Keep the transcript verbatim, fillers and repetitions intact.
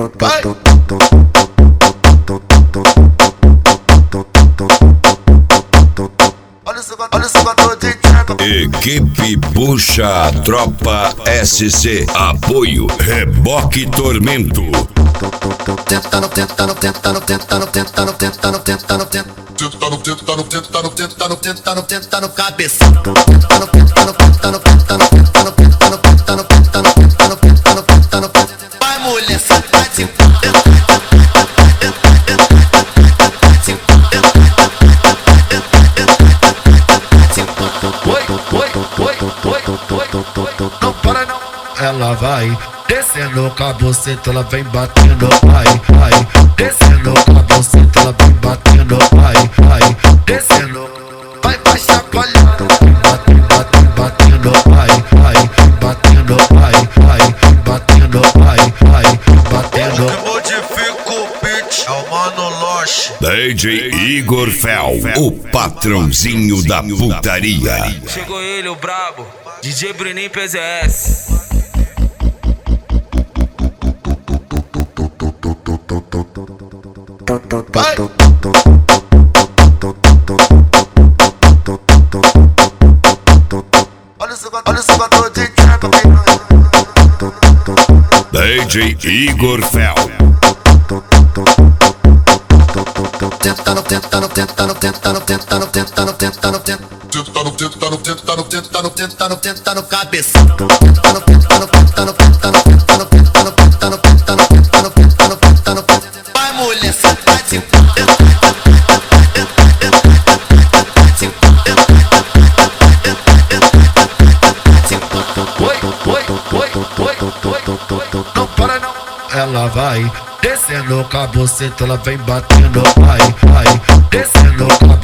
Vai. Olha esse gato de tcheco. Equipe Puxa Tropa S C. Apoio Reboque Tormento. Tentando, tentando, tentando, tentando, tentando, tentando, tentando, tentando, tentando, tentando, tentando, tentando, tentando, tentando, cabeça. Tentando, tentando, tentando, tentando, tentando, tentando, tentando, tentando, tentando, tentando, tentando. Vai, mulher, sai de não para não. Ela vai descendo com a buceta, ela vem batendo, ai, ai. Descendo com a buceta, ela vem batendo, ai, ai. Descendo, vai, vai chacoalhando, batendo, batendo, batendo, ai, ai. Batendo, ai, ai. Batendo, ai, ai. Batendo. Eu modifico o beat, é o Mano Loche. D J Igor Fel, o patrãozinho da putaria. Chegou ele, o brabo, D J Bruninho P Z S. Vai. Olha esse gato, olha esse gato de tcheco. D J Igor Fel. Tentando, tentando, tentando, tentando, tentando, tentando, tentando, tentando, tentando, tentando, tentando, tentando, tentando, tentando, cabeça. Tentando, tentando, tentando, tentando, tentando, tentando, tentando, tentando, tentando, tentando, tentando. Vai, mulher, sai de não para não. Ela vai descendo com a buceta, ela vem batendo, ai, ai. Descendo com a